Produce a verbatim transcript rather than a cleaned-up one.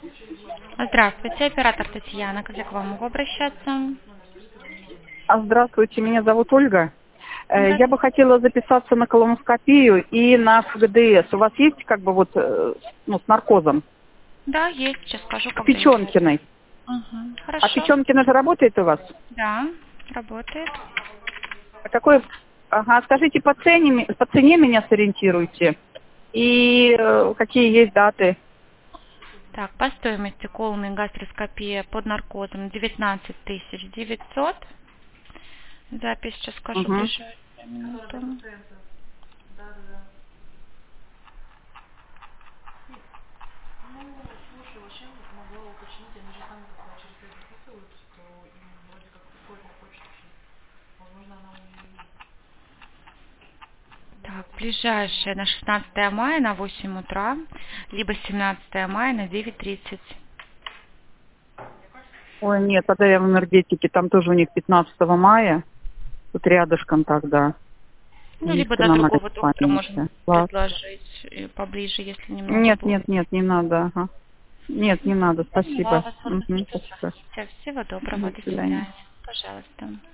Здравствуйте, оператор Татьяна. Как я к вам могу обращаться? А, Здравствуйте, меня зовут Ольга. Э, Я бы Здравствуйте. хотела записаться на колоноскопию и на эф гэ дэ эс. У вас есть как бы вот, э, ну, с наркозом? Да, есть. Сейчас скажу, К когда есть. Печенкиной. Угу. А Хорошо. Печенкина же работает у вас? Да, работает. А какой... Ага, скажите, по цене, по цене меня сориентируйте. И э, какие есть даты? Так, по стоимости колон и гастроскопия под наркозом девятнадцать тысяч девятьсот. Запись сейчас скажу Угу. ближайшую минуту. Так, ближайшая на шестнадцатое мая на восемь утра, либо семнадцатое мая на девять тридцать. Ой, нет, тогда я в энергетике. Там тоже у них пятнадцатого мая. Тут рядышком тогда. Ну, либо до Истинно на другого доктора можно памяти. Ладно. предложить э, поближе, если немного Нет, будет. нет, нет, не надо. Ага. Нет, не надо, Поняла спасибо. вас, вот, Мгм, спасибо. Всего доброго, До до свидания. свидания. Пожалуйста.